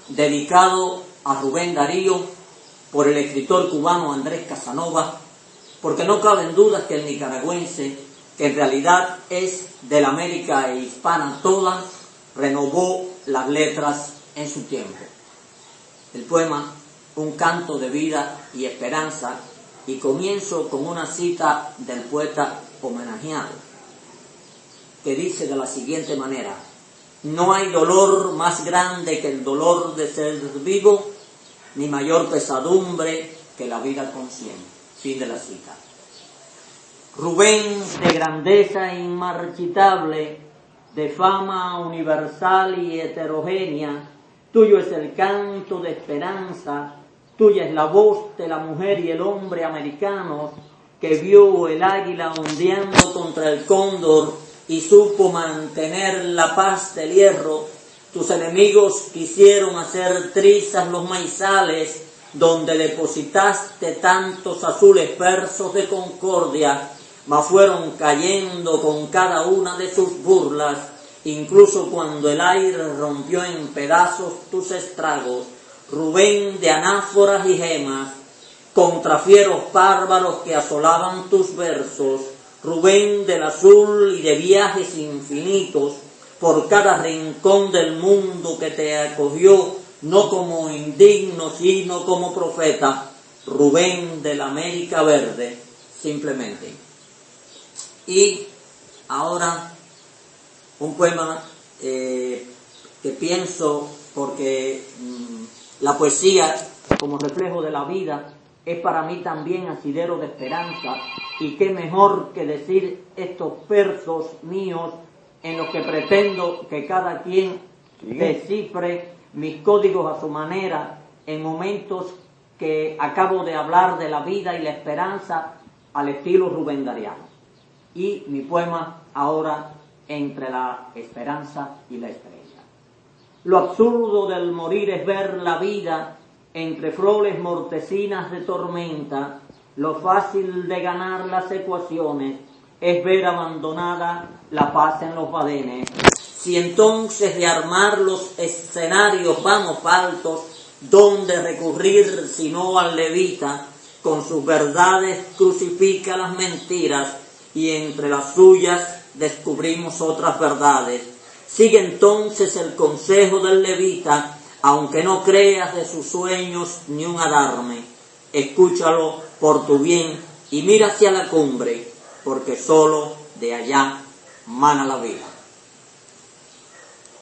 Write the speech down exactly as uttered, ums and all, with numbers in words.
dedicado a Rubén Darío por el escritor cubano Andrés Casanova, porque no caben dudas que el nicaragüense, que en realidad es de la América hispana toda, renovó las letras en su tiempo. El poema, un canto de vida y esperanza, y comienzo con una cita del poeta homenajeado, que dice de la siguiente manera: no hay dolor más grande que el dolor de ser vivo, ni mayor pesadumbre que la vida consciente. Fin de la cita. Rubén, de grandeza inmarchitable, de fama universal y heterogénea, tuyo es el canto de esperanza, tuya es la voz de la mujer y el hombre americanos que vio el águila ondeando contra el cóndor y supo mantener la paz del hierro. Tus enemigos quisieron hacer trizas los maizales donde depositaste tantos azules versos de concordia, mas fueron cayendo con cada una de sus burlas, incluso cuando el aire rompió en pedazos tus estragos. Rubén de anáforas y gemas, contra fieros bárbaros que asolaban tus versos, Rubén del azul y de viajes infinitos, por cada rincón del mundo que te acogió, no como indigno, sino como profeta, Rubén de la América Verde, simplemente. Y ahora un poema eh, que pienso, porque mmm, la poesía, como reflejo de la vida, es para mí también asidero de esperanza, y qué mejor que decir estos versos míos en los que pretendo que cada quien descifre mis códigos a su manera en momentos que acabo de hablar de la vida y la esperanza al estilo Rubén Dariano. Y mi poema ahora, entre la esperanza y la estrella. Lo absurdo del morir es ver la vida entre flores mortecinas de tormenta. Lo fácil de ganar las ecuaciones es ver abandonada la paz en los badenes. Si entonces de armar los escenarios vamos faltos, ¿dónde recurrir sino al levita? Con sus verdades crucifica las mentiras y entre las suyas descubrimos otras verdades. Sigue entonces el consejo del levita, aunque no creas de sus sueños ni un adarme. Escúchalo por tu bien y mira hacia la cumbre, porque solo de allá mana la vida.